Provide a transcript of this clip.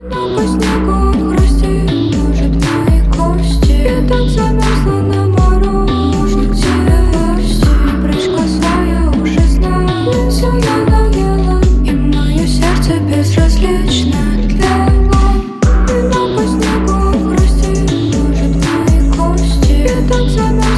Но по снегу хрустит, может, мои кости. Я так замерзла на мороженом террасе. Прыжка своя уже знаю, все надоело, и мое сердце безразлично тлело. Но по снегу хрустит, может, мои кости. Я так замерзла